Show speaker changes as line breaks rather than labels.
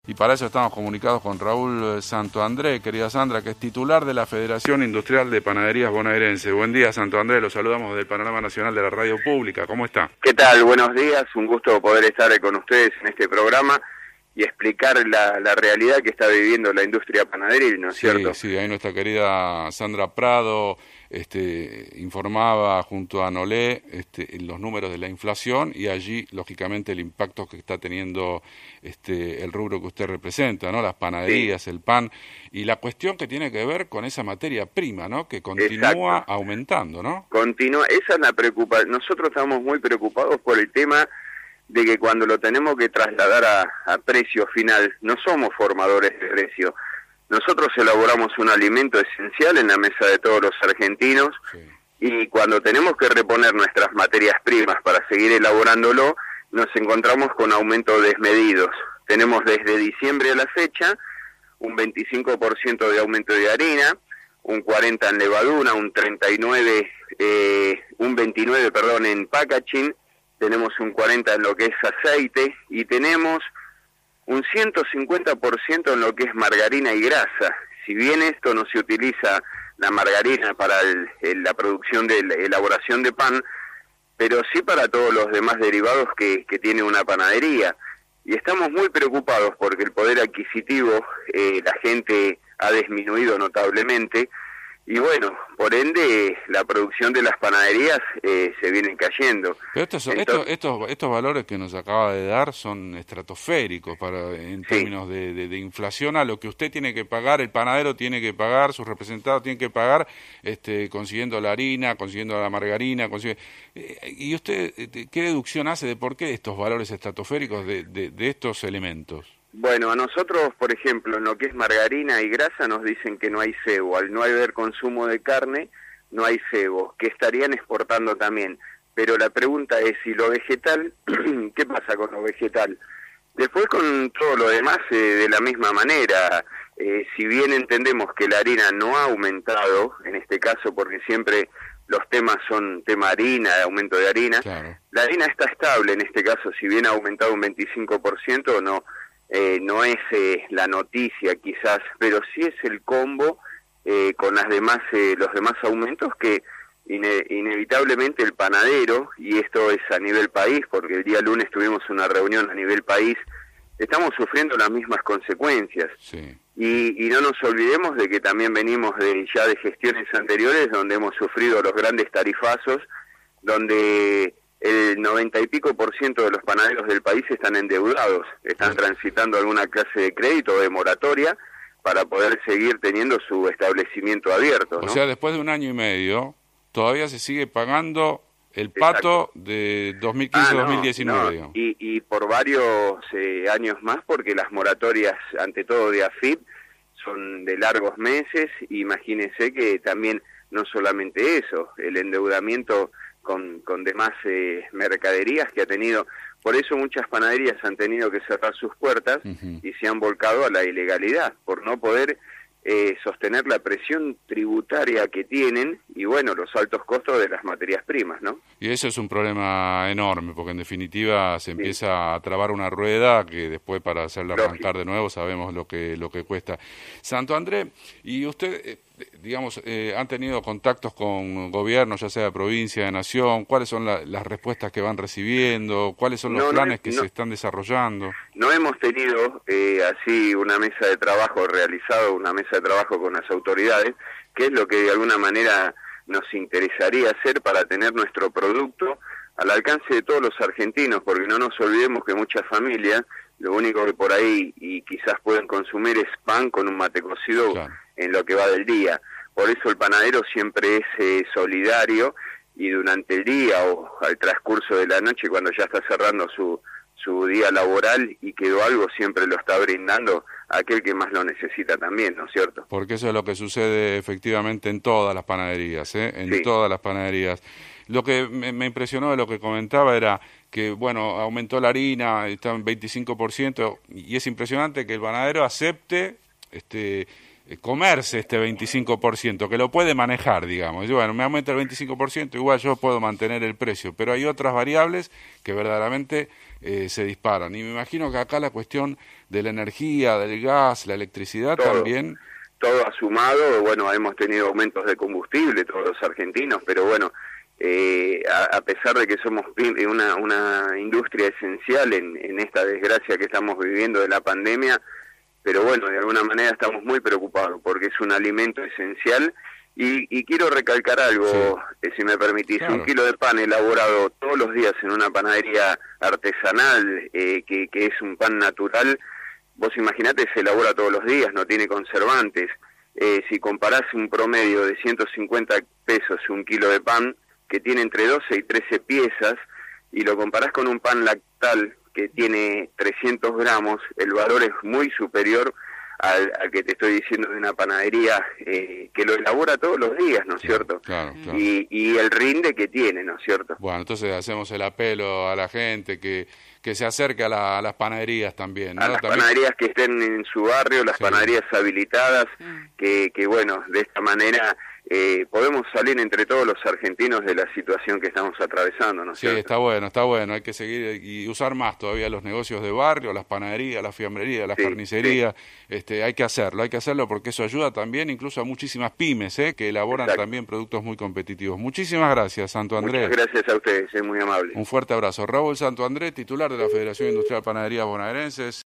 Y para eso estamos comunicados con Raúl Santoandré, querida Sandra, que es titular de la Federación Industrial de Panaderías Bonaerense. Buen día, Santoandré, lo saludamos del Panorama Nacional de la Radio Pública. ¿Cómo está?
¿Qué tal? Buenos días, un gusto poder estar con ustedes en este programa y explicar la realidad que está viviendo la industria panaderil, ¿no es cierto?
Sí, ahí nuestra querida Sandra Prado informaba junto a Nolé los números de la inflación y allí, lógicamente, el impacto que está teniendo el rubro que usted representa, ¿no? Las panaderías, sí. El pan, y la cuestión que tiene que ver con esa materia prima, ¿no? Que continúa aumentando, ¿no?
Continúa, esa es la preocupación. Nosotros estamos muy preocupados por el tema de que cuando lo tenemos que trasladar a precio final, no somos formadores de precio. Nosotros elaboramos un alimento esencial en la mesa de todos los argentinos, sí. Y cuando tenemos que reponer nuestras materias primas para seguir elaborándolo, nos encontramos con aumentos desmedidos. Tenemos desde diciembre a la fecha un 25% de aumento de harina, un 40% en levadura, un 29% en packaging, tenemos un 40% en lo que es aceite y tenemos un 150% en lo que es margarina y grasa. Si bien esto no se utiliza la margarina para la producción de la elaboración de pan, pero sí para todos los demás derivados que tiene una panadería. Y estamos muy preocupados porque el poder adquisitivo, la gente ha disminuido notablemente, y bueno, por ende, la producción de las panaderías se vienen cayendo.
Pero estos valores que nos acaba de dar son estratosféricos en términos de inflación a lo que usted tiene que pagar, el panadero tiene que pagar, sus representados tienen que pagar, consiguiendo la harina, consiguiendo la margarina, ¿y usted qué deducción hace de por qué estos valores estratosféricos de estos elementos?
Bueno, a nosotros, por ejemplo, en lo que es margarina y grasa nos dicen que no hay cebo. Al no haber consumo de carne, no hay cebo, que estarían exportando también. Pero la pregunta es, ¿y lo vegetal? ¿Qué pasa con lo vegetal? Después con todo lo demás, de la misma manera. Si bien entendemos que la harina no ha aumentado, en este caso porque siempre los temas son tema harina, aumento de harina, claro. La harina está estable en este caso, si bien ha aumentado un 25%, no es la noticia quizás, pero sí es el combo con los demás aumentos que inevitablemente el panadero, y esto es a nivel país, porque el día lunes tuvimos una reunión a nivel país, estamos sufriendo las mismas consecuencias. Sí. Y no nos olvidemos de que también venimos ya de gestiones anteriores donde hemos sufrido los grandes tarifazos, donde el 90 y pico % de los panaderos del país están endeudados, están transitando alguna clase de crédito o de moratoria para poder seguir teniendo su establecimiento abierto, ¿no?
O sea, después de un año y medio, todavía se sigue pagando el pato de 2015-2019, digamos.
Y por varios años más, porque las moratorias, ante todo de AFIP, son de largos meses. Imagínense que también, no solamente eso, el endeudamiento con demás mercaderías que ha tenido. Por eso muchas panaderías han tenido que cerrar sus puertas y se han volcado a la ilegalidad, por no poder sostener la presión tributaria que tienen y, bueno, los altos costos de las materias primas, ¿no?
Y eso es un problema enorme, porque en definitiva se empieza a trabar una rueda que después para hacerla arrancar de nuevo sabemos lo que cuesta. Santoandré, y usted, digamos, han tenido contactos con gobiernos, ya sea de provincia, de nación, ¿cuáles son las respuestas que van recibiendo? ¿Cuáles son los planes que se están desarrollando?
No hemos tenido así una mesa de trabajo realizado, una mesa de trabajo con las autoridades, que es lo que de alguna manera nos interesaría hacer para tener nuestro producto al alcance de todos los argentinos, porque no nos olvidemos que muchas familias lo único que por ahí y quizás pueden consumir es pan con un mate cocido, claro, en lo que va del día. Por eso el panadero siempre es solidario, y durante el día o al transcurso de la noche, cuando ya está cerrando su día laboral y quedó algo, siempre lo está brindando a aquel que más lo necesita también, ¿no es cierto?
Porque eso es lo que sucede efectivamente en todas las panaderías, en todas las panaderías. Lo que me impresionó de lo que comentaba era que, bueno, aumentó la harina, está en 25%, y es impresionante que el panadero acepte comerse este 25%, que lo puede manejar, digamos. Y bueno, me aumenta el 25%, igual yo puedo mantener el precio, pero hay otras variables que verdaderamente se disparan. Y me imagino que acá la cuestión de la energía, del gas, la electricidad también...
Todo ha sumado, bueno, hemos tenido aumentos de combustible, todos los argentinos, pero bueno, a pesar de que somos una industria esencial en esta desgracia que estamos viviendo de la pandemia, pero bueno, de alguna manera estamos muy preocupados porque es un alimento esencial y quiero recalcar algo, si me permitís. Claro. 1 kilo de pan elaborado todos los días en una panadería artesanal, que es un pan natural, vos imaginate, se elabora todos los días, no tiene conservantes. Si comparás un promedio de 150 pesos 1 kilo de pan, que tiene entre 12 y 13 piezas, y lo comparás con un pan lactal que tiene 300 gramos, el valor es muy superior al que te estoy diciendo de una panadería que lo elabora todos los días, ¿no es cierto?
Claro.
Y el rinde que tiene, ¿no es cierto?
Bueno, entonces hacemos el apelo a la gente que se acerque a las panaderías también, ¿no?
A las panaderías que estén en su barrio, las panaderías habilitadas, que bueno, de esta manera podemos salir entre todos los argentinos de la situación que estamos atravesando, ¿no es cierto?
Sí, está bueno, hay que seguir y usar más todavía los negocios de barrio, las panaderías, las fiambrerías, las carnicerías, hay que hacerlo porque eso ayuda también incluso a muchísimas pymes, que elaboran también productos muy competitivos. Muchísimas gracias, Santo Andrés.
Muchas gracias a ustedes, es muy amable.
Un fuerte abrazo. Raúl Santo Andrés, titular de la Federación Industrial Panaderías Bonaerenses.